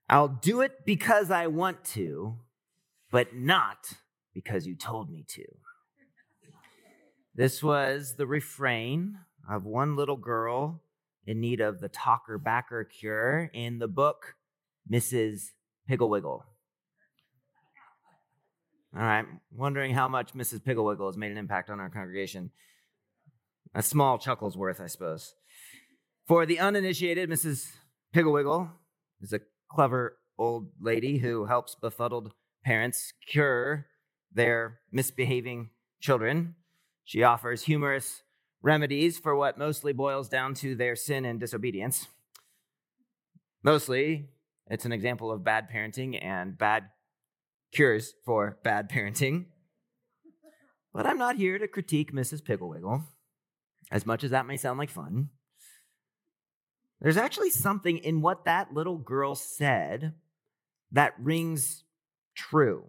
I'll do it because I want to, but not because you told me to. This was the refrain of one little girl in need of the talker-backer cure in the book Mrs. Pigglewiggle. All right, wondering how much Mrs. Pigglewiggle has made an impact on our congregation. A small chuckle's worth, I suppose. For the uninitiated, Mrs. Pigglewiggle is a clever old lady who helps befuddled parents cure their misbehaving children. She offers humorous remedies for what mostly boils down to their sin and disobedience. Mostly, it's an example of bad parenting and bad cures for bad parenting. But I'm not here to critique Mrs. Pigglewiggle, as much as that may sound like fun. There's actually something in what that little girl said that rings true.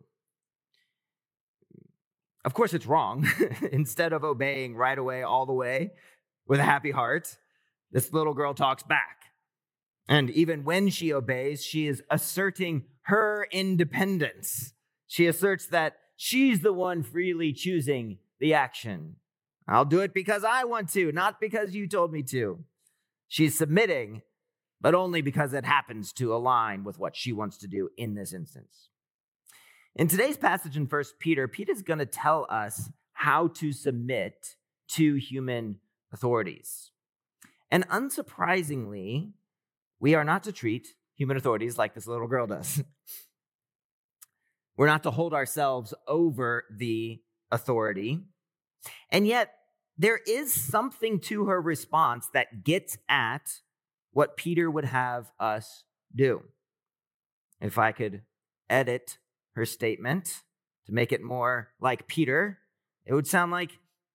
Of course, it's wrong. Instead of obeying right away, all the way, with a happy heart, this little girl talks back. And even when she obeys, she is asserting her independence. She asserts that she's the one freely choosing the action. I'll do it because I want to, not because you told me to. She's submitting, but only because it happens to align with what she wants to do in this instance. In today's passage in 1 Peter, Peter's going to tell us how to submit to human authorities. And unsurprisingly, we are not to treat human authorities like this little girl does. We're not to hold ourselves over the authority. And yet, there is something to her response that gets at what Peter would have us do. If I could edit her statement to make it more like Peter, it would sound like,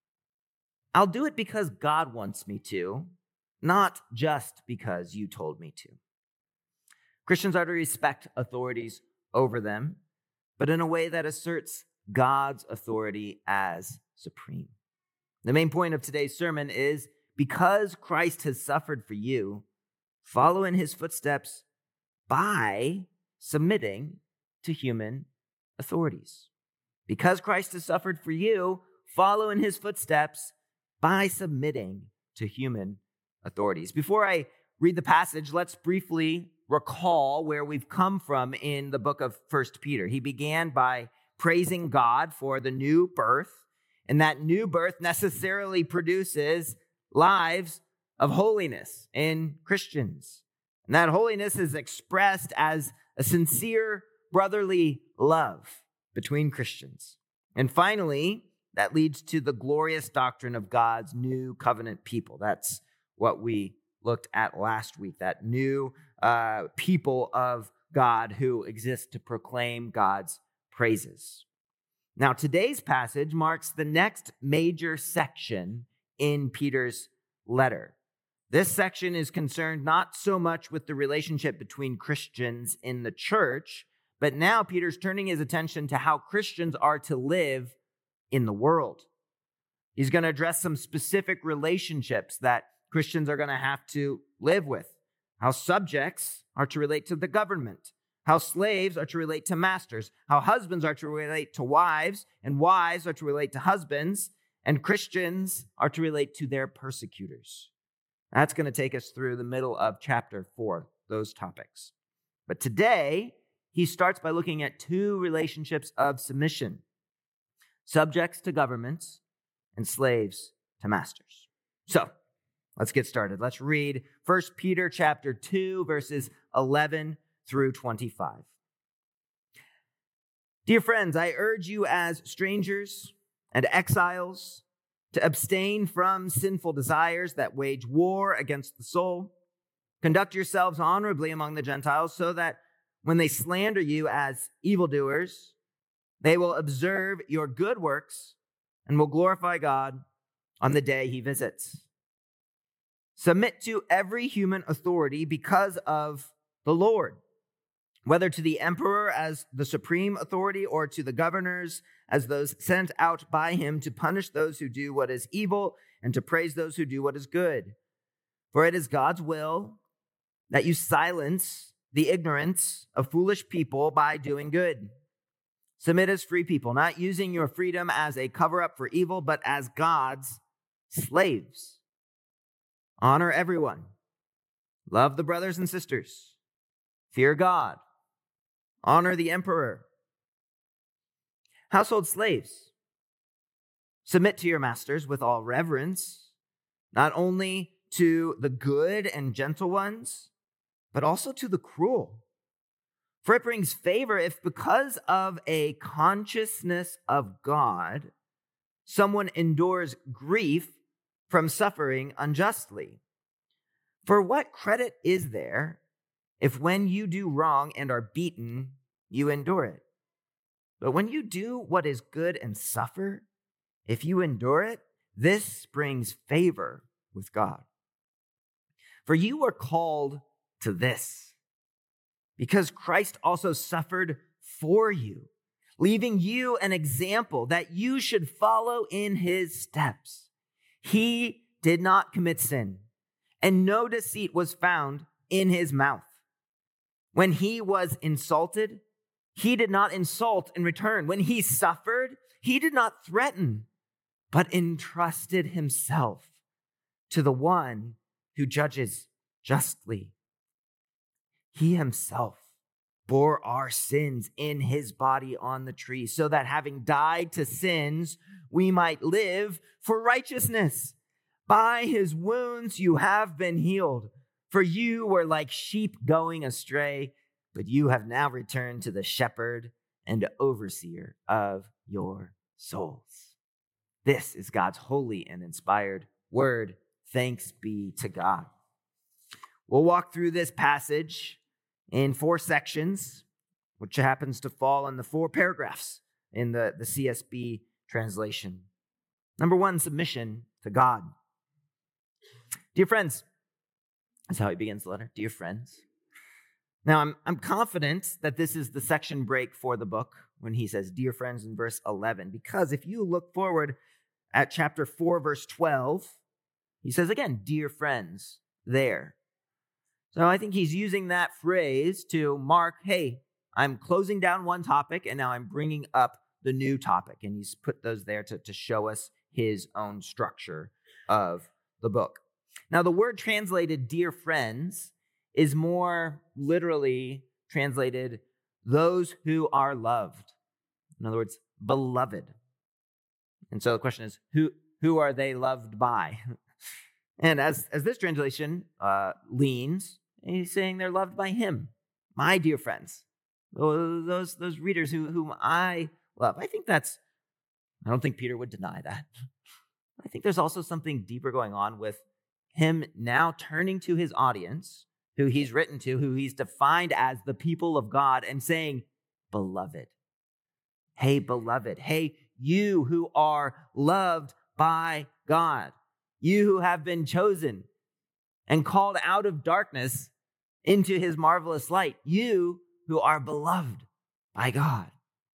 I'll do it because God wants me to, not just because you told me to. Christians are to respect authorities over them, but in a way that asserts God's authority as supreme. The main point of today's sermon is, because Christ has suffered for you, follow in his footsteps by submitting to human authorities. Because Christ has suffered for you, follow in his footsteps by submitting to human authorities. Before I read the passage, let's briefly recall where we've come from in the book of 1 Peter. He began by praising God for the new birth, and that new birth necessarily produces lives of holiness in Christians. And that holiness is expressed as a sincere brotherly love between Christians. And finally, that leads to the glorious doctrine of God's new covenant people. That's what we looked at last week, that new people of God who exist to proclaim God's praises. Now, today's passage marks the next major section in Peter's letter. This section is concerned not so much with the relationship between Christians in the church, but now Peter's turning his attention to how Christians are to live in the world. He's going to address some specific relationships that Christians are going to have to live with. How subjects are to relate to the government. How slaves are to relate to masters. How husbands are to relate to wives. And wives are to relate to husbands. And Christians are to relate to their persecutors. That's going to take us through the middle of chapter 4, those topics. But today, he starts by looking at two relationships of submission. Subjects to governments and slaves to masters. So, let's get started. Let's read 1 Peter chapter 2, verses 11 through 25. Dear friends, I urge you as strangers and exiles to abstain from sinful desires that wage war against the soul. Conduct yourselves honorably among the Gentiles so that when they slander you as evildoers, they will observe your good works and will glorify God on the day he visits. Submit to every human authority because of the Lord, whether to the emperor as the supreme authority or to the governors as those sent out by him to punish those who do what is evil and to praise those who do what is good. For it is God's will that you silence the ignorance of foolish people by doing good. Submit as free people, not using your freedom as a cover-up for evil, but as God's slaves. Honor everyone. Love the brothers and sisters. Fear God. Honor the emperor. Household slaves, submit to your masters with all reverence, not only to the good and gentle ones, but also to the cruel. For it brings favor if, because of a consciousness of God, someone endures grief from suffering unjustly. For what credit is there if when you do wrong and are beaten, you endure it? But when you do what is good and suffer, if you endure it, this brings favor with God. For you are called to this, because Christ also suffered for you, leaving you an example that you should follow in his steps. He did not commit sin, and no deceit was found in his mouth. When he was insulted, he did not insult in return. When he suffered, he did not threaten, but entrusted himself to the one who judges justly. He himself bore our sins in his body on the tree, so that having died to sins, we might live for righteousness. By his wounds you have been healed, for you were like sheep going astray, but you have now returned to the shepherd and overseer of your souls. This is God's holy and inspired word. Thanks be to God. We'll walk through this passage in 4 sections, which happens to fall in the 4 paragraphs in the CSB translation. Number 1, submission to God. Dear friends, that's how he begins the letter. Dear friends. Now, I'm confident that this is the section break for the book when he says, dear friends, in verse 11, because if you look forward at chapter 4, verse 12, he says again, dear friends, there. So I think he's using that phrase to mark, hey, I'm closing down one topic and now I'm bringing up the new topic. And he's put those there to show us his own structure of the book. Now, the word translated dear friends is more literally translated those who are loved. In other words, beloved. And so the question is, who are they loved by? And as this translation leans, he's saying they're loved by him, my dear friends, those readers whom I love. I don't think Peter would deny that. I think there's also something deeper going on with him now turning to his audience, who he's written to, who he's defined as the people of God, and saying, beloved. Hey, beloved. Hey, you who are loved by God. You who have been chosen and called out of darkness into his marvelous light. You who are beloved by God.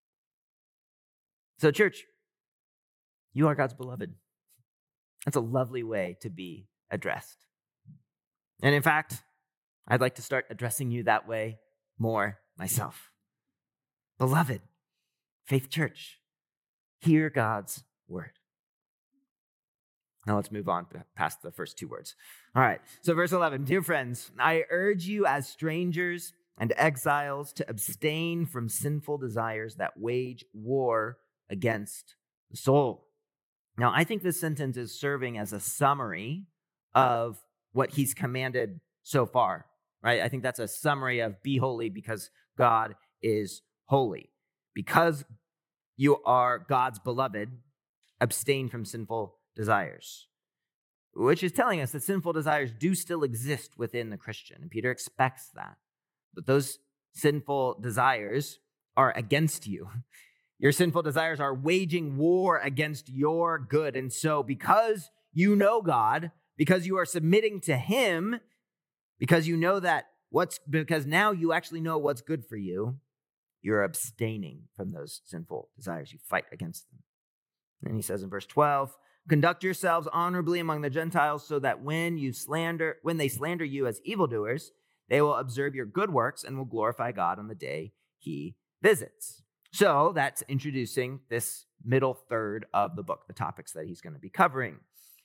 So, church, you are God's beloved. That's a lovely way to be addressed. And in fact, I'd like to start addressing you that way more myself. Beloved, Faith Church, hear God's word. Now let's move on past the first 2 words. All right, so verse 11, dear friends, I urge you as strangers and exiles to abstain from sinful desires that wage war against the soul. Now, I think this sentence is serving as a summary of what he's commanded so far, right? I think that's a summary of be holy because God is holy. Because you are God's beloved, abstain from sinful desires, which is telling us that sinful desires do still exist within the Christian. And Peter expects that. But those sinful desires are against you. Your sinful desires are waging war against your good. And so because you know God, because you are submitting to him, because you know because now you actually know what's good for you, you're abstaining from those sinful desires. You fight against them. And he says in verse 12, conduct yourselves honorably among the Gentiles so that when they slander you as evildoers, they will observe your good works and will glorify God on the day he visits. So that's introducing this middle third of the book, the topics that he's going to be covering.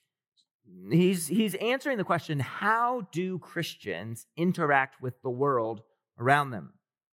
He's answering the question, how do Christians interact with the world around them?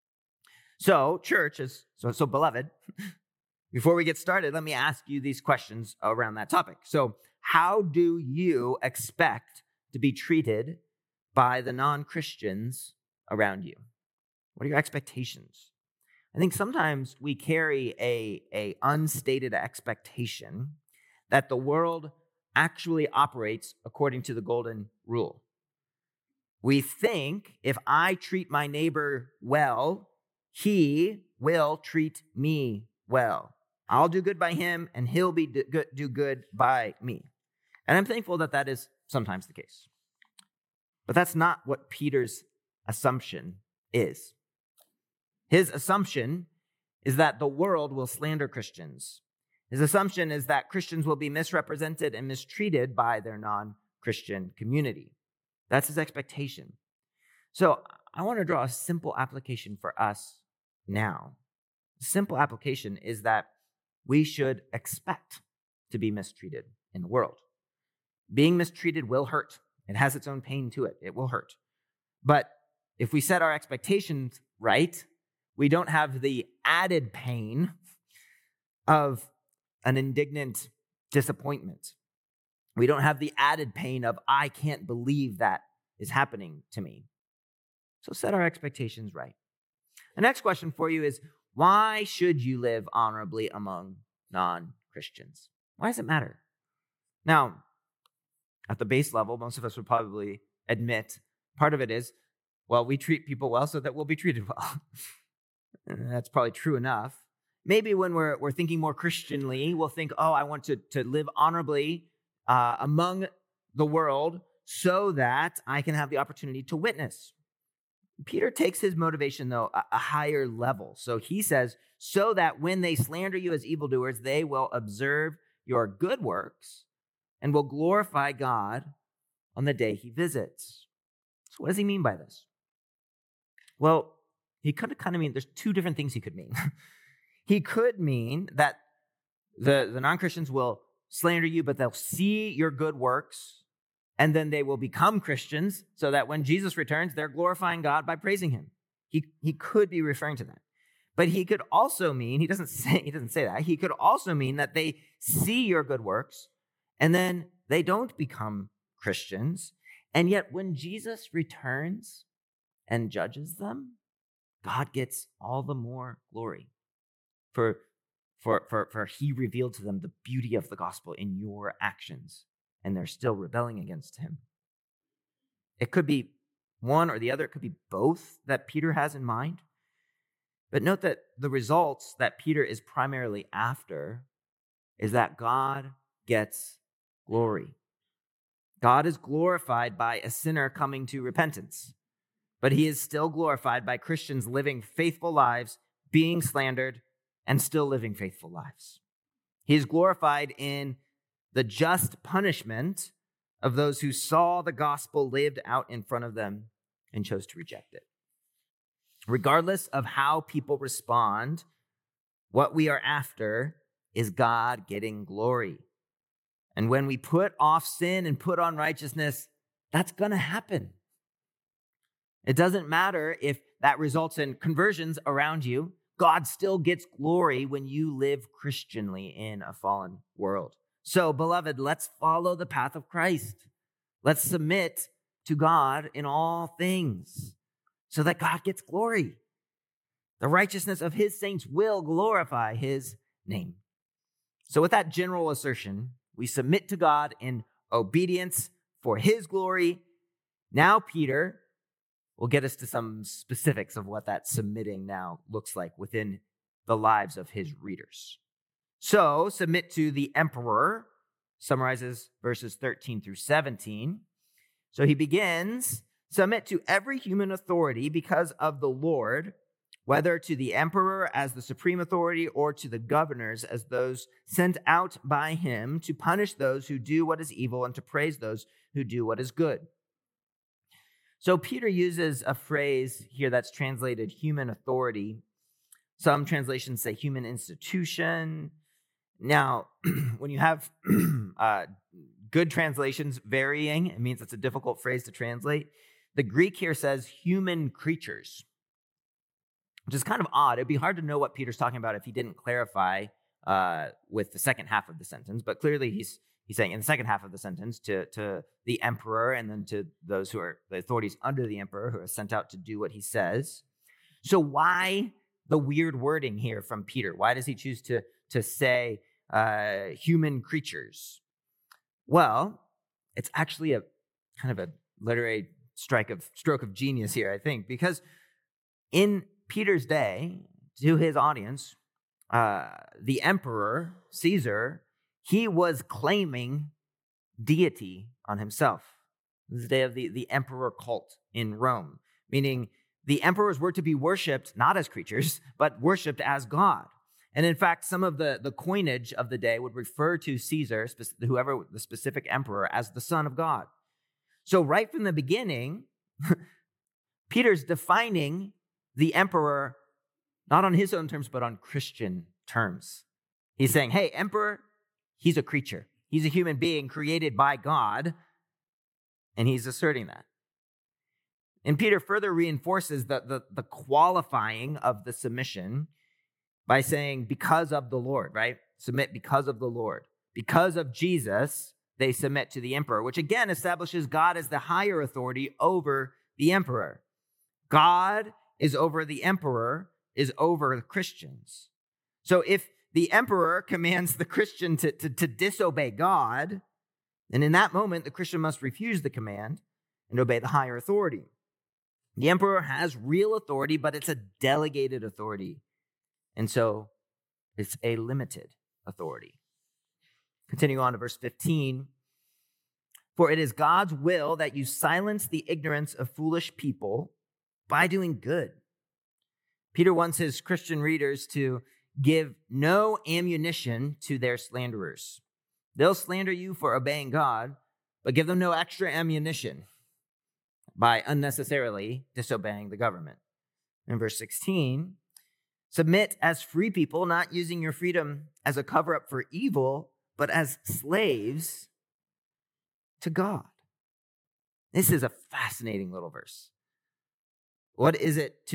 So, church is so beloved. Before we get started, let me ask you these questions around that topic. So, how do you expect to be treated by the non-Christians around you? What are your expectations? I think sometimes we carry a unstated expectation that the world actually operates according to the golden rule. We think if I treat my neighbor well, he will treat me well. I'll do good by him, and he'll do good by me. And I'm thankful that that is sometimes the case. But that's not what Peter's assumption is. His assumption is that the world will slander Christians. His assumption is that Christians will be misrepresented and mistreated by their non-Christian community. That's his expectation. So I want to draw a simple application for us now. The simple application is that we should expect to be mistreated in the world. Being mistreated will hurt. It has its own pain to it. It will hurt. But if we set our expectations right, we don't have the added pain of an indignant disappointment. We don't have the added pain of, I can't believe that is happening to me. So set our expectations right. The next question for you is, why should you live honorably among non-Christians? Why does it matter? Now, at the base level, most of us would probably admit part of it is, well, we treat people well so that we'll be treated well. And that's probably true enough. Maybe when we're thinking more Christianly, we'll think, oh, I want to live honorably among the world so that I can have the opportunity to witness. Peter takes his motivation, though, a higher level. So he says, so that when they slander you as evildoers, they will observe your good works and will glorify God on the day he visits. So what does he mean by this? Well, he could kind of mean, there's two different things he could mean. He could mean that the non-Christians will slander you, but they'll see your good works, and then they will become Christians, so that when Jesus returns, they're glorifying God by praising him. He could be referring to that. But he could also mean, he doesn't say that. He could also mean that they see your good works, and then they don't become Christians. And yet when Jesus returns and judges them, God gets all the more glory. For he revealed to them the beauty of the gospel in your actions, and they're still rebelling against him. It could be one or the other. It could be both that Peter has in mind. But note that the results that Peter is primarily after is that God gets glory. God is glorified by a sinner coming to repentance, but he is still glorified by Christians living faithful lives, being slandered, and still living faithful lives. He is glorified in the just punishment of those who saw the gospel lived out in front of them and chose to reject it. Regardless of how people respond, what we are after is God getting glory. And when we put off sin and put on righteousness, that's going to happen. It doesn't matter if that results in conversions around you. God still gets glory when you live Christianly in a fallen world. So, beloved, let's follow the path of Christ. Let's submit to God in all things so that God gets glory. The righteousness of his saints will glorify his name. So with that general assertion, we submit to God in obedience for his glory. Now, Peter will get us to some specifics of what that submitting now looks like within the lives of his readers. So, submit to the emperor, summarizes verses 13 through 17. So he begins, submit to every human authority because of the Lord, whether to the emperor as the supreme authority or to the governors as those sent out by him to punish those who do what is evil and to praise those who do what is good. So Peter uses a phrase here that's translated human authority. Some translations say human institution. Now, when you have good translations varying, it means it's a difficult phrase to translate. The Greek here says human creatures, which is kind of odd. It'd be hard to know what Peter's talking about if he didn't clarify with the second half of the sentence. But clearly he's saying in the second half of the sentence to the emperor and then to those who are the authorities under the emperor who are sent out to do what he says. So why the weird wording here from Peter? Why does he choose to say human creatures? Well, it's actually a kind of a literary stroke of genius here, I think, because in Peter's day, to his audience, the emperor, Caesar, he was claiming deity on himself. This is the day of the emperor cult in Rome, meaning the emperors were to be worshipped not as creatures, but worshipped as God. And in fact, some of the coinage of the day would refer to Caesar, whoever the specific emperor, as the Son of God. So right from the beginning, Peter's defining the emperor not on his own terms, but on Christian terms. He's saying, hey, emperor, he's a creature. He's a human being created by God, and he's asserting that. And Peter further reinforces the qualifying of the submission by saying, because of the Lord, right? Submit because of the Lord. Because of Jesus, they submit to the emperor, which again establishes God as the higher authority over the emperor. God is over the emperor, is over Christians. So if the emperor commands the Christian to disobey God, then in that moment, the Christian must refuse the command and obey the higher authority. The emperor has real authority, but it's a delegated authority. And so it's a limited authority. Continue on to verse 15. For it is God's will that you silence the ignorance of foolish people by doing good. Peter wants his Christian readers to give no ammunition to their slanderers. They'll slander you for obeying God, but give them no extra ammunition by unnecessarily disobeying the government. In verse 16, submit as free people, not using your freedom as a cover-up for evil, but as slaves to God. This is a fascinating little verse. What is it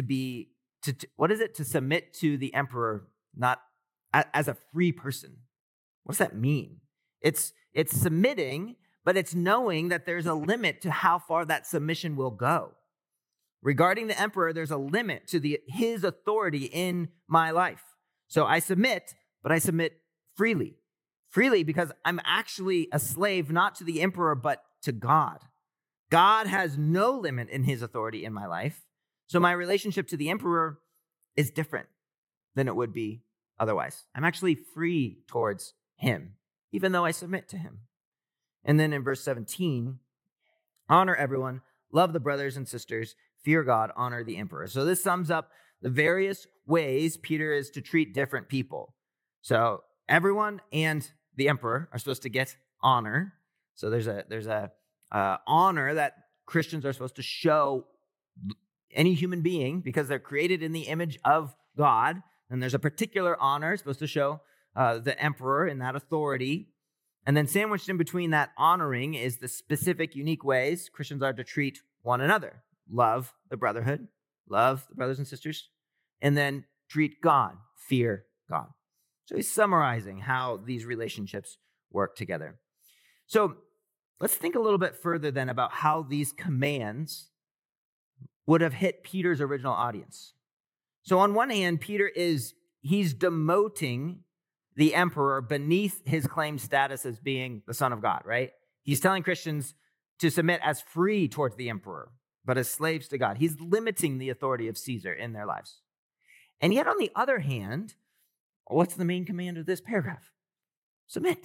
to submit to the emperor not as a free person? What does that mean? It's submitting, but it's knowing that there's a limit to how far that submission will go. Regarding the emperor, there's a limit to his authority in my life. So I submit, but I submit freely. Freely because I'm actually a slave, not to the emperor, but to God. God has no limit in his authority in my life. So my relationship to the emperor is different than it would be otherwise. I'm actually free towards him, even though I submit to him. And then in verse 17, honor everyone, love the brothers and sisters, fear God, honor the emperor. So this sums up the various ways Peter is to treat different people. So everyone and the emperor are supposed to get honor. So there's a honor that Christians are supposed to show any human being because they're created in the image of God. And there's a particular honor supposed to show the emperor in that authority. And then sandwiched in between that honoring is the specific, unique ways Christians are to treat one another. Love the brotherhood, love the brothers and sisters, and then treat God, fear God. So he's summarizing how these relationships work together. So let's think a little bit further then about how these commands would have hit Peter's original audience. So on one hand, he's demoting the emperor beneath his claimed status as being the Son of God, right? He's telling Christians to submit as free towards the emperor, but as slaves to God. He's limiting the authority of Caesar in their lives. And yet on the other hand, what's the main command of this paragraph? Submit.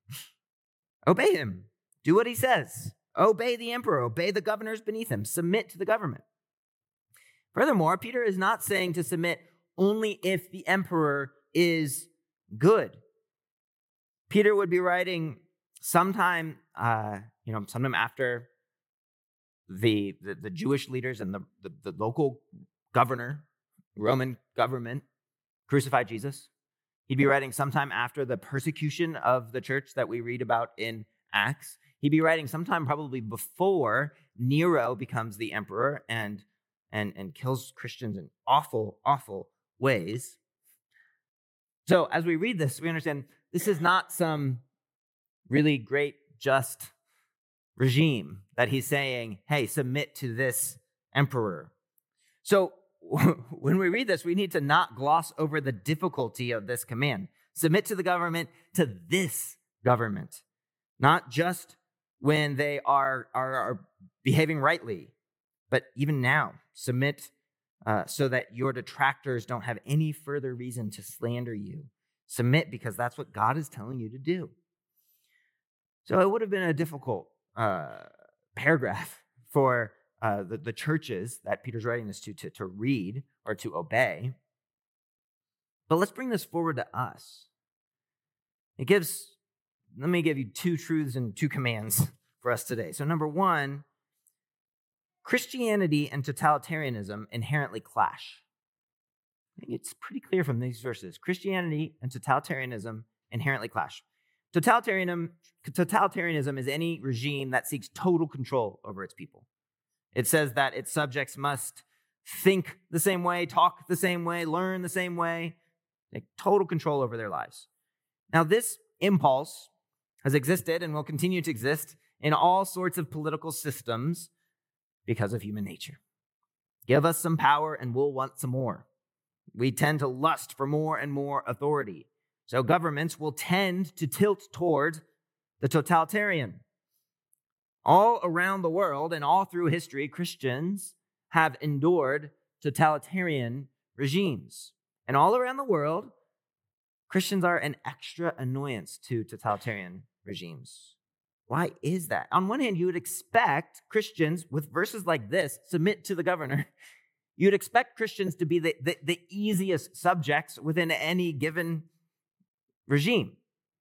Obey him. Do what he says. Obey the emperor. Obey the governors beneath him. Submit to the government. Furthermore, Peter is not saying to submit only if the emperor is good. Peter would be writing sometime after the Jewish leaders and the local governor, Roman government, crucified Jesus. He'd be writing sometime after the persecution of the church that we read about in Acts. He'd be writing sometime probably before Nero becomes the emperor and kills Christians in awful, awful ways. So as we read this, we understand this is not some really great, just regime that he's saying, hey, submit to this emperor. So when we read this, we need to not gloss over the difficulty of this command. Submit to the government, to this government, not just when they are behaving rightly, but even now, submit so that your detractors don't have any further reason to slander you. Submit because that's what God is telling you to do. So it would have been a difficult paragraph for the churches that Peter's writing this to read or to obey. But let's bring this forward to us. Let me give you two truths and two commands for us today. So number one, Christianity and totalitarianism inherently clash. I think it's pretty clear from these verses. Christianity and totalitarianism inherently clash. Totalitarianism is any regime that seeks total control over its people. It says that its subjects must think the same way, talk the same way, learn the same way, take total control over their lives. Now, this impulse has existed and will continue to exist in all sorts of political systems because of human nature. Give us some power and we'll want some more. We tend to lust for more and more authority. So governments will tend to tilt toward the totalitarian. All around the world and all through history, Christians have endured totalitarian regimes. And all around the world, Christians are an extra annoyance to totalitarian regimes. Why is that? On one hand, you would expect Christians, with verses like this, submit to the governor. You'd expect Christians to be the easiest subjects within any given regime.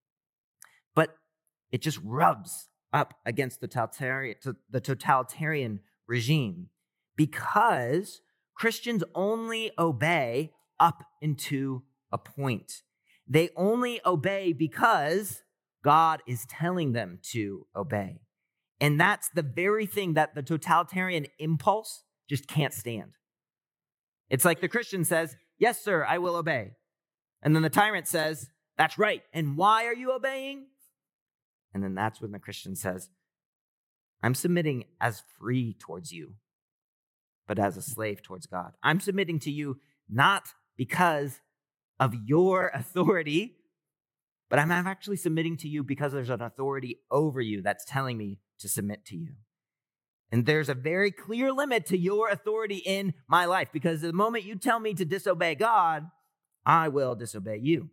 But it just rubs up against the totalitarian regime because Christians only obey up into a point. They only obey because God is telling them to obey. And that's the very thing that the totalitarian impulse just can't stand. It's like the Christian says, yes, sir, I will obey. And then the tyrant says, that's right. And why are you obeying? And then that's when the Christian says, I'm submitting as free towards you, but as a slave towards God. I'm submitting to you not because of your authority, but I'm actually submitting to you because there's an authority over you that's telling me to submit to you. And there's a very clear limit to your authority in my life, because the moment you tell me to disobey God, I will disobey you.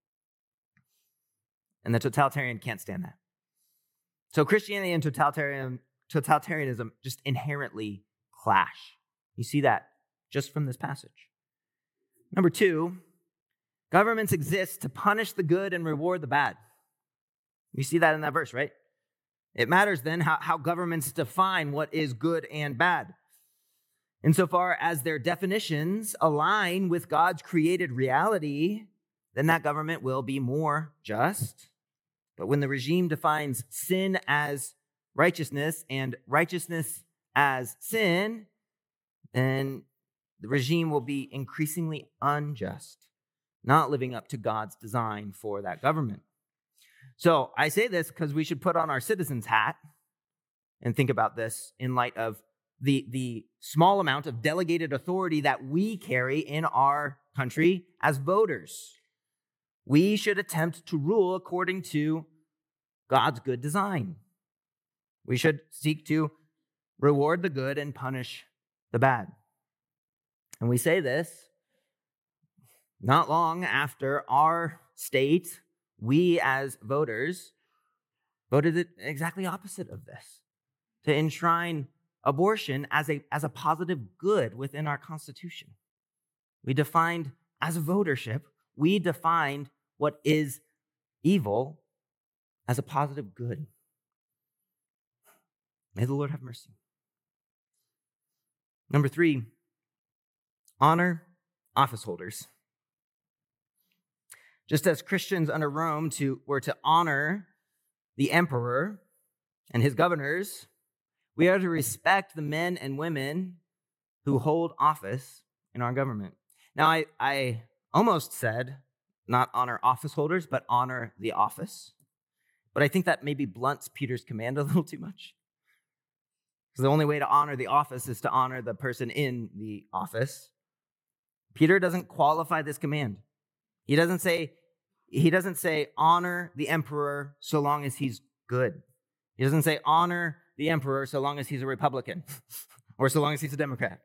And the totalitarian can't stand that. So Christianity and totalitarianism just inherently clash. You see that just from this passage. Number two, governments exist to punish the good and reward the bad. You see that in that verse, right? It matters then how governments define what is good and bad. Insofar as their definitions align with God's created reality, then that government will be more just. But when the regime defines sin as righteousness and righteousness as sin, then the regime will be increasingly unjust, not living up to God's design for that government. So I say this because we should put on our citizen's hat and think about this in light of the small amount of delegated authority that we carry in our country as voters. We should attempt to rule according to God's good design. We should seek to reward the good and punish the bad. And we say this not long after our state, we as voters, voted it exactly opposite of this, to enshrine abortion as a positive good within our Constitution. We defined, as a votership, we defined what is evil as a positive good. May the Lord have mercy. Number 3, honor office holders. Just as Christians under Rome were to honor the emperor and his governors, we are to respect the men and women who hold office in our government. Now, I almost said not honor office holders, but honor the office. But I think that maybe blunts Peter's command a little too much. Because the only way to honor the office is to honor the person in the office. Peter doesn't qualify this command. He doesn't say honor the emperor so long as he's good. He doesn't say honor the emperor so long as he's a Republican or so long as he's a Democrat.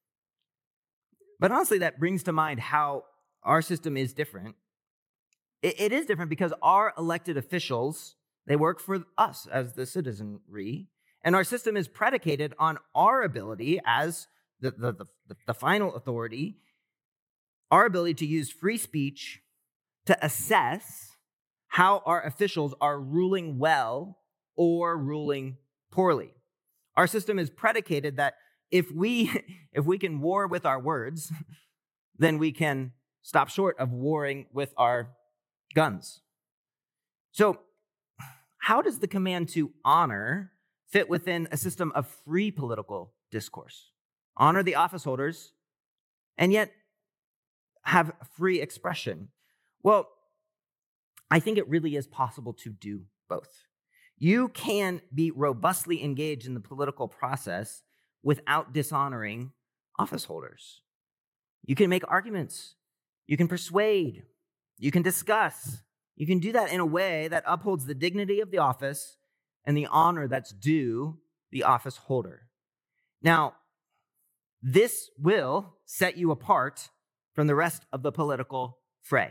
But honestly, that brings to mind how our system is different. It is different because our elected officials, they work for us as the citizenry, and our system is predicated on our ability as the final authority, our ability to use free speech to assess how our officials are ruling well or ruling poorly. Our system is predicated that if we can war with our words, then we can stop short of warring with our guns. So, how does the command to honor fit within a system of free political discourse? Honor the office holders, and yet have free expression. Well, I think it really is possible to do both. You can be robustly engaged in the political process without dishonoring office holders. You can make arguments. You can persuade. You can discuss. You can do that in a way that upholds the dignity of the office and the honor that's due the office holder. Now, this will set you apart from the rest of the political fray.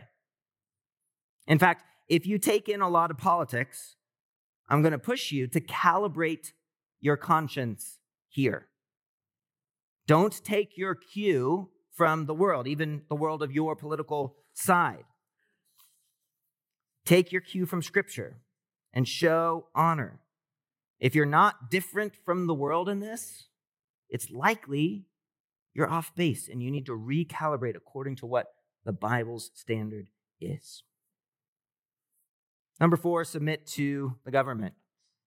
In fact, if you take in a lot of politics, I'm going to push you to calibrate your conscience here. Don't take your cue from the world, even the world of your political side. Take your cue from Scripture and show honor. If you're not different from the world in this, it's likely you're off base and you need to recalibrate according to what the Bible's standard is. Number 4, submit to the government.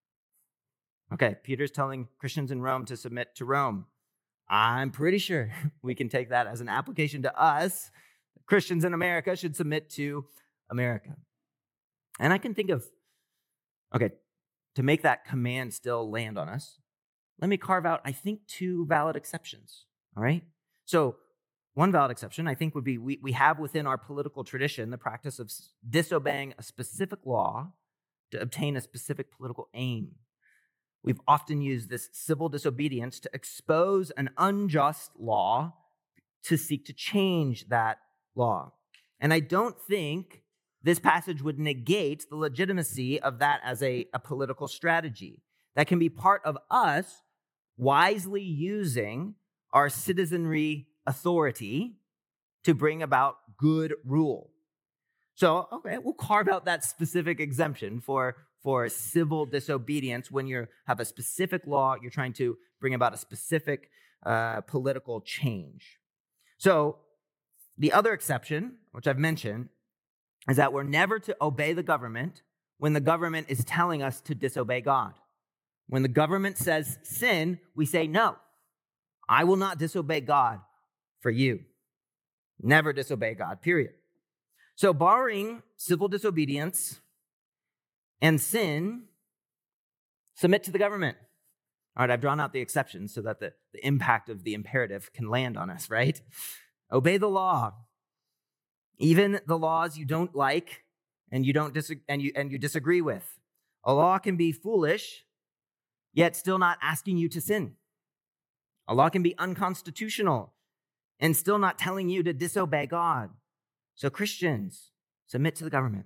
Okay, Peter's telling Christians in Rome to submit to Rome. I'm pretty sure we can take that as an application to us. Christians in America should submit to America. And I can think of, to make that command still land on us, let me carve out, I think, 2 valid exceptions, all right? So one valid exception, I think, would be we have within our political tradition the practice of disobeying a specific law to obtain a specific political aim. We've often used this civil disobedience to expose an unjust law to seek to change that law. And I don't think this passage would negate the legitimacy of that as a political strategy. That can be part of us wisely using our citizenry authority to bring about good rule. So, we'll carve out that specific exemption for civil disobedience when you have a specific law, you're trying to bring about a specific political change. So, the other exception, which I've mentioned, is that we're never to obey the government when the government is telling us to disobey God. When the government says sin, we say, no, I will not disobey God for you. Never disobey God, period. So barring civil disobedience and sin, submit to the government. All right, I've drawn out the exceptions so that the impact of the imperative can land on us, right? Obey the law. Even the laws you don't like and you disagree with. A law can be foolish, yet still not asking you to sin. A law can be unconstitutional and still not telling you to disobey God. So Christians, submit to the government.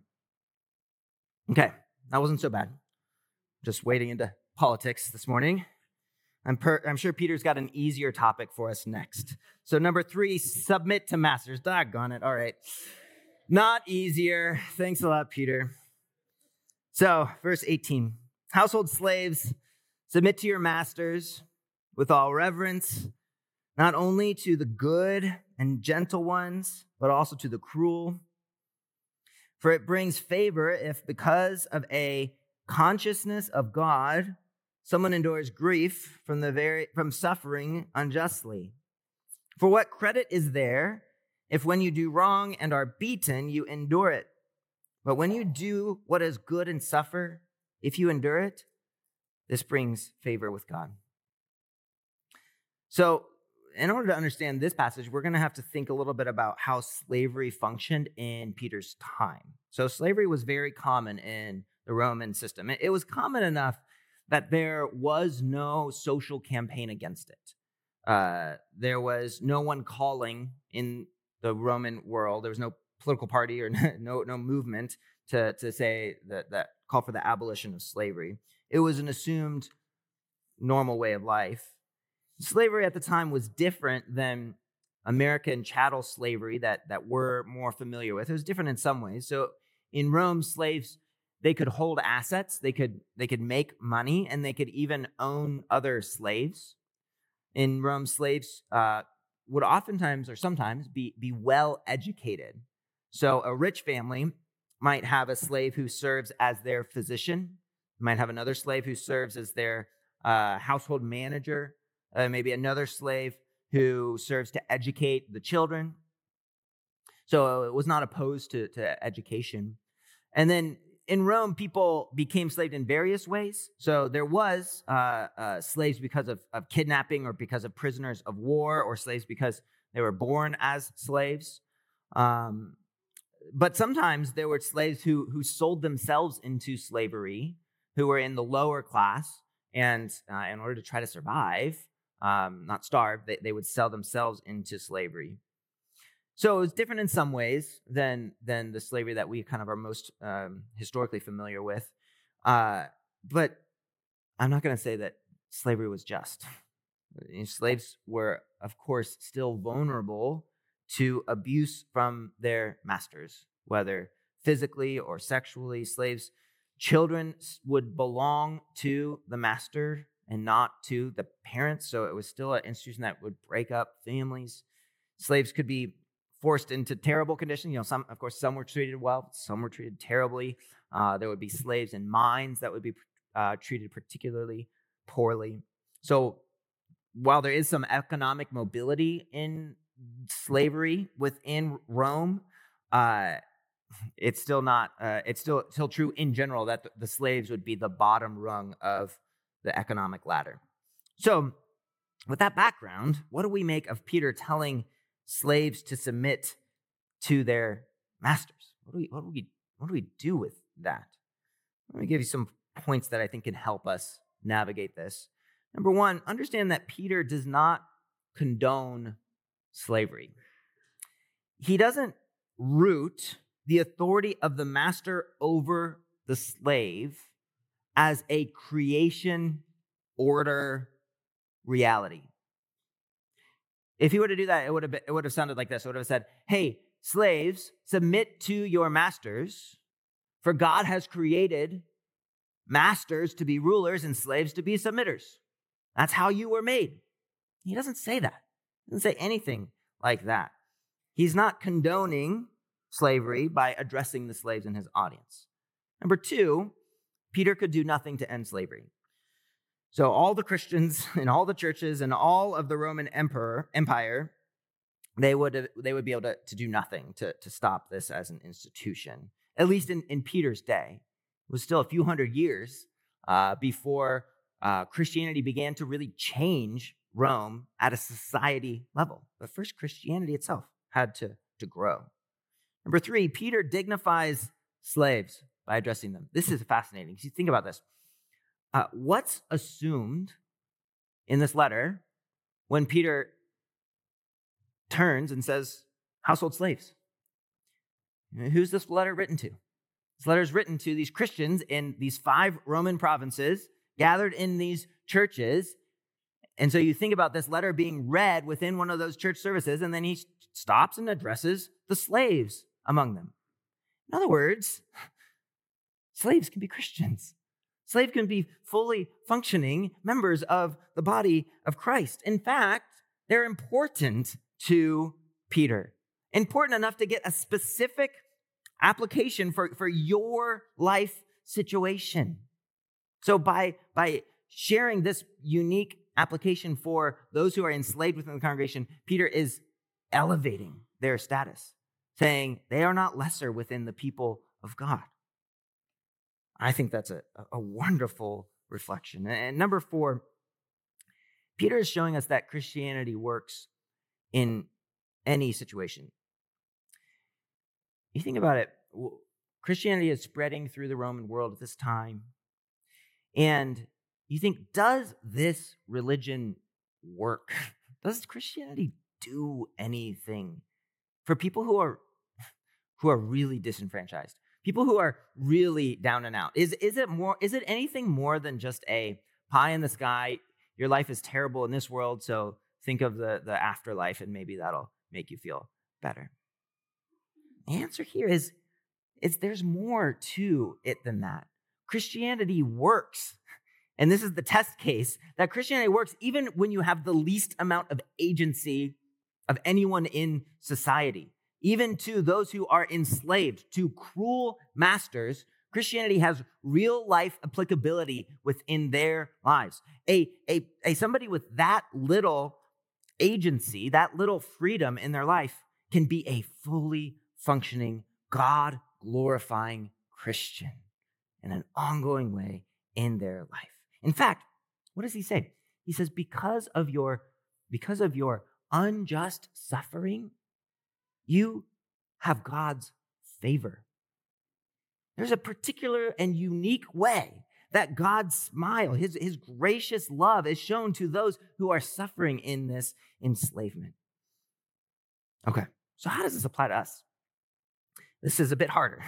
Okay, that wasn't so bad. Just wading into politics this morning. I'm sure Peter's got an easier topic for us next. So number 3, submit to masters. Doggone it. All right. Not easier. Thanks a lot, Peter. So verse 18, household slaves, submit to your masters with all reverence, not only to the good and gentle ones, but also to the cruel. For it brings favor if, because of a consciousness of God, someone endures grief from suffering unjustly. For what credit is there if when you do wrong and are beaten, you endure it? But when you do what is good and suffer, if you endure it, this brings favor with God. So, in order to understand this passage, we're going to have to think a little bit about how slavery functioned in Peter's time. So slavery was very common in the Roman system. It was common enough that there was no social campaign against it. There was no one calling in the Roman world. There was no political party or no movement to say that call for the abolition of slavery. It was an assumed normal way of life. Slavery at the time was different than American chattel slavery that we're more familiar with. It was different in some ways. So in Rome, slaves, they could hold assets, they could make money, and they could even own other slaves. In Rome, slaves would oftentimes or sometimes be well educated. So a rich family might have a slave who serves as their physician, might have another slave who serves as their household manager, maybe another slave who serves to educate the children. So it was not opposed to education. And then in Rome, people became slaves in various ways. So there was slaves because of kidnapping or because of prisoners of war, or slaves because they were born as slaves. But sometimes there were slaves who sold themselves into slavery, who were in the lower class, and in order to try to survive, not starve, they would sell themselves into slavery. So it was different in some ways than the slavery that we kind of are most historically familiar with. But I'm not going to say that slavery was just. Slaves were, of course, still vulnerable to abuse from their masters, whether physically or sexually. Children would belong to the master and not to the parents. So it was still an institution that would break up families. Slaves could be forced into terrible conditions. Some were treated well, some were treated terribly. There would be slaves in mines that would be treated particularly poorly. So while there is some economic mobility in slavery within Rome, it's still not. It's still true in general that the slaves would be the bottom rung of the economic ladder. So, with that background, what do we make of Peter telling slaves to submit to their masters? What do we do with that? Let me give you some points that I think can help us navigate this. Number one, understand that Peter does not condone slavery. He doesn't root the authority of the master over the slave as a creation order reality. If he were to do that, it would have sounded like this. It would have said, "Hey, slaves, submit to your masters, for God has created masters to be rulers and slaves to be submitters. That's how you were made." He doesn't say that. He doesn't say anything like that. He's not condoning slavery by addressing the slaves in his audience. Number two, Peter could do nothing to end slavery. So all the Christians and all the churches and all of the Roman Empire, they would be able to do nothing to stop this as an institution. At least in Peter's day. It was still a few hundred years before Christianity began to really change Rome at a society level. But first, Christianity itself had to grow. Number three, Peter dignifies slaves by addressing them. This is fascinating. You think about this. What's assumed in this letter when Peter turns and says, household slaves? Who's this letter written to? This letter is written to these Christians in these 5 Roman provinces gathered in these churches. And so you think about this letter being read within one of those church services, and then he stops and addresses the slaves among them. In other words, slaves can be Christians. Slaves can be fully functioning members of the body of Christ. In fact, they're important to Peter. Important enough to get a specific application for your life situation. So by sharing this unique application for those who are enslaved within the congregation, Peter is elevating their status, saying they are not lesser within the people of God. I think that's a wonderful reflection. And number 4, Peter is showing us that Christianity works in any situation. You think about it, Christianity is spreading through the Roman world at this time. And you think, does this religion work? Does Christianity do anything for people who are really disenfranchised? People who are really down and out? Is it anything more than just a pie in the sky? Your life is terrible in this world, so think of the afterlife and maybe that'll make you feel better. The answer here is there's more to it than that. Christianity works. And this is the test case that Christianity works even when you have the least amount of agency of anyone in society. Even to those who are enslaved to cruel masters, Christianity has real life applicability within their lives. Somebody with that little agency, that little freedom in their life can be a fully functioning, God-glorifying Christian in an ongoing way in their life. In fact, what does he say? He says, because of your unjust suffering, you have God's favor. There's a particular and unique way that God's smile, his gracious love is shown to those who are suffering in this enslavement. Okay, so how does this apply to us? This is a bit harder.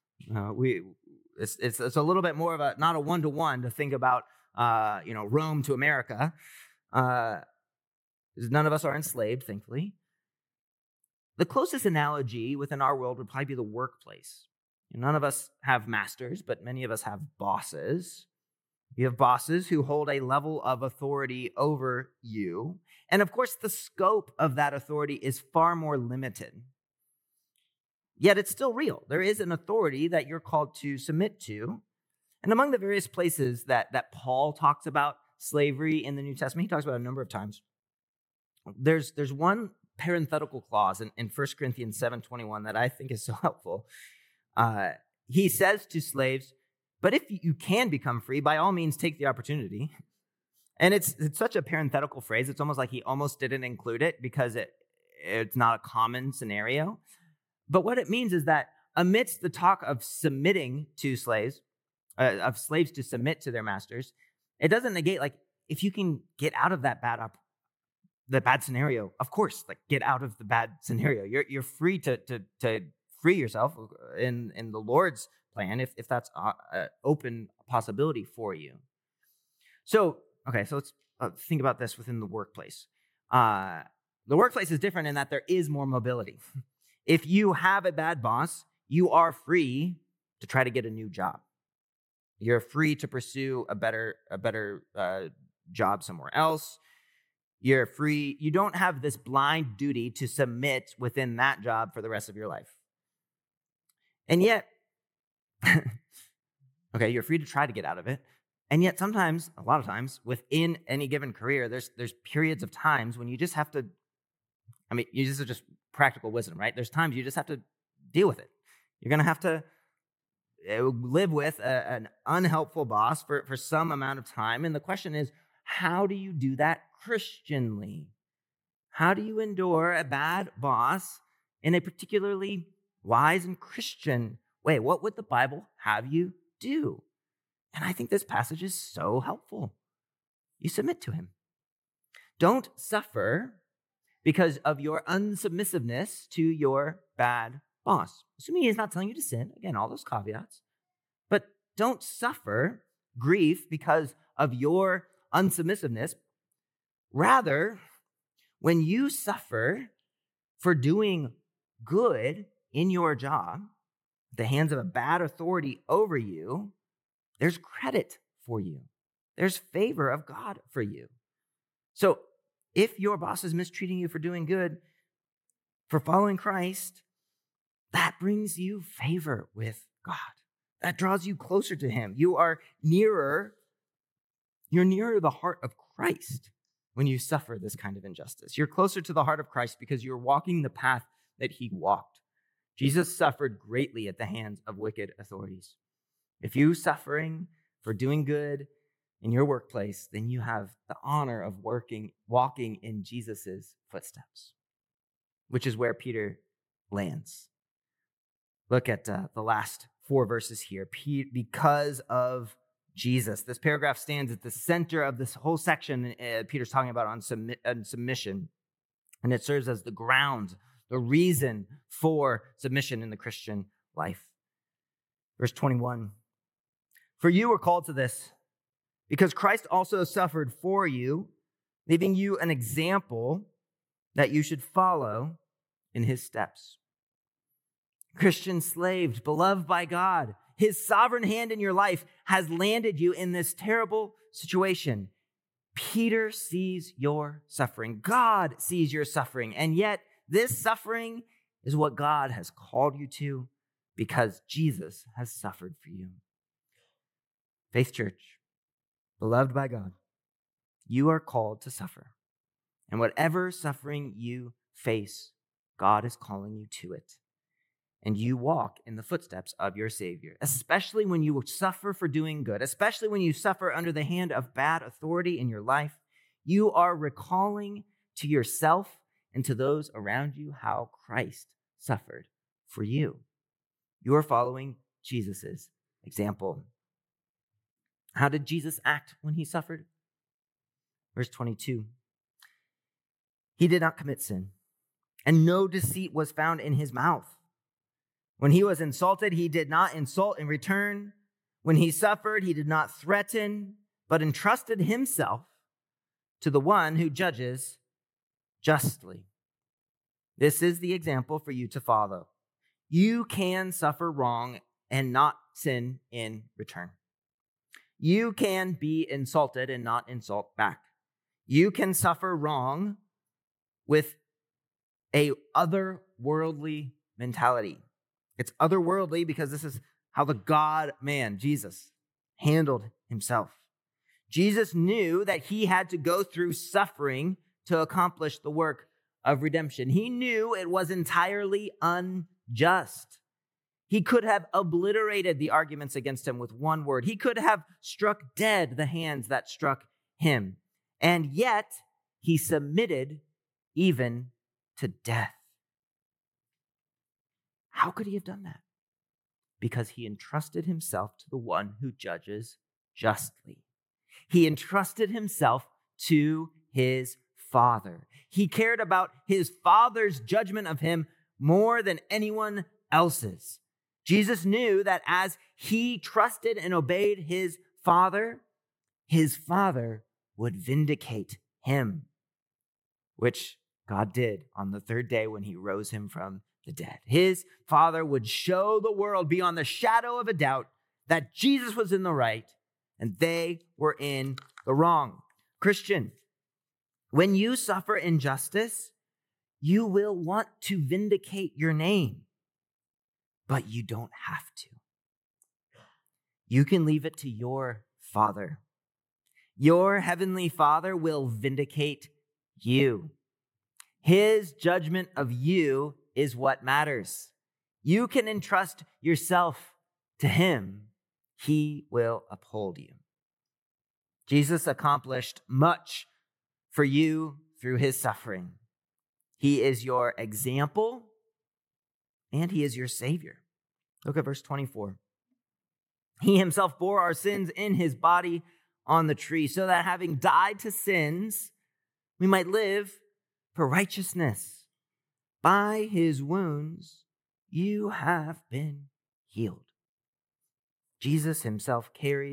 It's a little bit more of not a one-to-one to think about Rome to America. None of us are enslaved, thankfully. The closest analogy within our world would probably be the workplace. None of us have masters, but many of us have bosses. You have bosses who hold a level of authority over you. And of course, the scope of that authority is far more limited. Yet it's still real. There is an authority that you're called to submit to. And among the various places that Paul talks about slavery in the New Testament, he talks about it a number of times. There's one parenthetical clause in 1 Corinthians 7:21 that I think is so helpful. He says to slaves, but if you can become free, by all means, take the opportunity. And it's such a parenthetical phrase. It's almost like he almost didn't include it because it's not a common scenario. But what it means is that amidst the talk of submitting to slaves, of slaves to submit to their masters, it doesn't negate, like, if you can get out of that bad scenario, of course, like, get out of the bad scenario. You're free to free yourself in the Lord's plan if that's an open possibility for you. So let's think about this within the workplace. The workplace is different in that there is more mobility. If you have a bad boss, you are free to try to get a new job. You're free to pursue a better job somewhere else. You're free. You don't have this blind duty to submit within that job for the rest of your life. And yet, you're free to try to get out of it. And yet sometimes, a lot of times, within any given career, there's periods of times when you just have to, this is just practical wisdom, right? There's times you just have to deal with it. You're going to have to live with an unhelpful boss for some amount of time. And the question is, how do you do that Christianly? How do you endure a bad boss in a particularly wise and Christian way? What would the Bible have you do? And I think this passage is so helpful. You submit to him. Don't suffer because of your unsubmissiveness to your bad boss. Assuming he's not telling you to sin. Again, all those caveats. But don't suffer grief because of your unsubmissiveness. Rather, when you suffer for doing good in your job, at the hands of a bad authority over you, there's credit for you. There's favor of God for you. So if your boss is mistreating you for doing good, for following Christ, that brings you favor with God. That draws you closer to him. You're nearer the heart of Christ when you suffer this kind of injustice. You're closer to the heart of Christ because you're walking the path that he walked. Jesus suffered greatly at the hands of wicked authorities. If you're suffering for doing good in your workplace, then you have the honor of walking in Jesus' footsteps, which is where Peter lands. Look at the last 4 verses here. Because of Jesus. This paragraph stands at the center of this whole section Peter's talking about on submission. And it serves as the ground, the reason for submission in the Christian life. Verse 21. For you were called to this, because Christ also suffered for you, leaving you an example that you should follow in his steps. Christian slave, beloved by God, his sovereign hand in your life has landed you in this terrible situation. Peter sees your suffering. God sees your suffering. And yet this suffering is what God has called you to because Jesus has suffered for you. Faith Church, beloved by God, you are called to suffer. And whatever suffering you face, God is calling you to it. And you walk in the footsteps of your Savior, especially when you suffer for doing good, especially when you suffer under the hand of bad authority in your life. You are recalling to yourself and to those around you how Christ suffered for you. You are following Jesus' example. How did Jesus act when he suffered? Verse 22. He did not commit sin, and no deceit was found in his mouth. When he was insulted, he did not insult in return. When he suffered, he did not threaten, but entrusted himself to the one who judges justly. This is the example for you to follow. You can suffer wrong and not sin in return. You can be insulted and not insult back. You can suffer wrong with a otherworldly mentality. It's otherworldly because this is how the God-man, Jesus, handled himself. Jesus knew that he had to go through suffering to accomplish the work of redemption. He knew it was entirely unjust. He could have obliterated the arguments against him with one word. He could have struck dead the hands that struck him. And yet, he submitted even to death. How could he have done that? Because he entrusted himself to the one who judges justly. He entrusted himself to his Father. He cared about his Father's judgment of him more than anyone else's. Jesus knew that as he trusted and obeyed his Father would vindicate him, which God did on the third day when he rose him from the dead. His Father would show the world beyond the shadow of a doubt that Jesus was in the right and they were in the wrong. Christian, when you suffer injustice, you will want to vindicate your name, but you don't have to. You can leave it to your Father. Your heavenly Father will vindicate you. His judgment of you is what matters. You can entrust yourself to him. He will uphold you. Jesus accomplished much for you through his suffering. He is your example and he is your Savior. Look at verse 24. He himself bore our sins in his body on the tree, so that having died to sins, we might live for righteousness. By his wounds, you have been healed. Jesus himself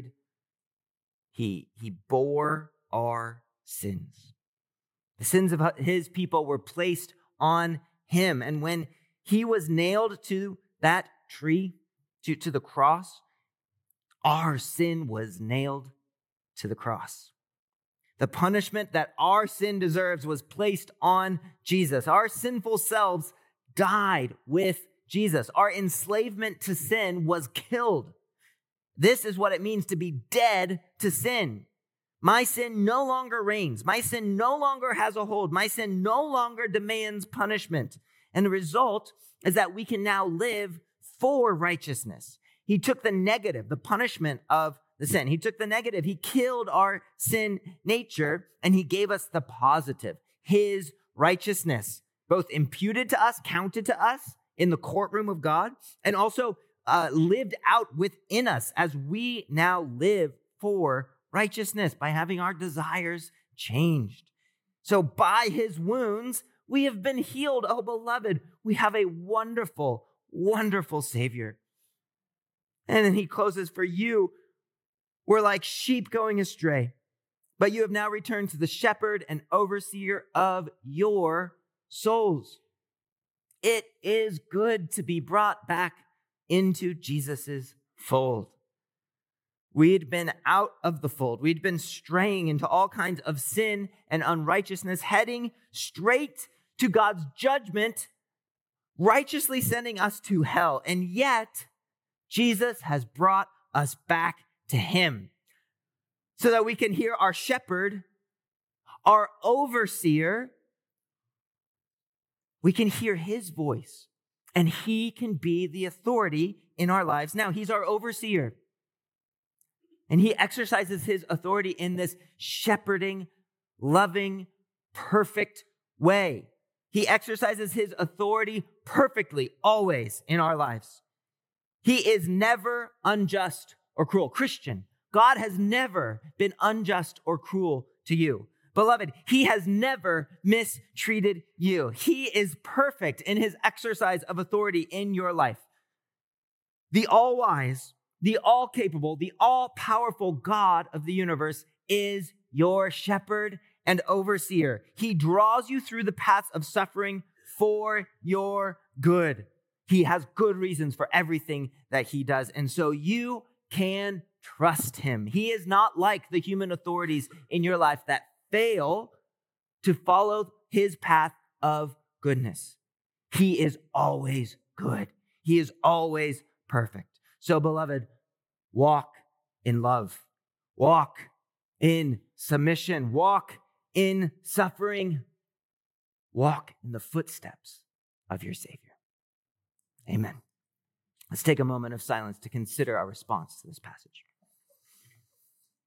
he bore our sins. The sins of his people were placed on him. And when he was nailed to that tree, to the cross, our sin was nailed to the cross. The punishment that our sin deserves was placed on Jesus. Our sinful selves died with Jesus. Our enslavement to sin was killed. This is what it means to be dead to sin. My sin no longer reigns. My sin no longer has a hold. My sin no longer demands punishment. And the result is that we can now live for righteousness. He took the negative, the punishment of the sin. He took the negative. He killed our sin nature, and he gave us the positive, his righteousness, both imputed to us, counted to us in the courtroom of God, and also lived out within us as we now live for righteousness by having our desires changed. So by his wounds, we have been healed. Oh, beloved, we have a wonderful, wonderful Savior. And then he closes, for you were like sheep going astray, but you have now returned to the shepherd and overseer of your souls. It is good to be brought back into Jesus's fold. We'd been out of the fold. We'd been straying into all kinds of sin and unrighteousness, heading straight to God's judgment, righteously sending us to hell. And yet, Jesus has brought us back to him so that we can hear our shepherd, our overseer. We can hear his voice, and he can be the authority in our lives. Now, he's our overseer. And he exercises his authority in this shepherding, loving, perfect way. He exercises his authority perfectly, always in our lives. He is never unjust or cruel. Christian, God has never been unjust or cruel to you. Beloved, he has never mistreated you. He is perfect in his exercise of authority in your life. The all-wise, the all-capable, the all-powerful God of the universe is your shepherd and overseer. He draws you through the paths of suffering for your good. He has good reasons for everything that he does. And so you can trust him. He is not like the human authorities in your life that fail to follow his path of goodness. He is always good. He is always perfect. So, beloved, walk in love. Walk in submission. Walk in suffering. Walk in the footsteps of your Savior. Amen. Let's take a moment of silence to consider our response to this passage.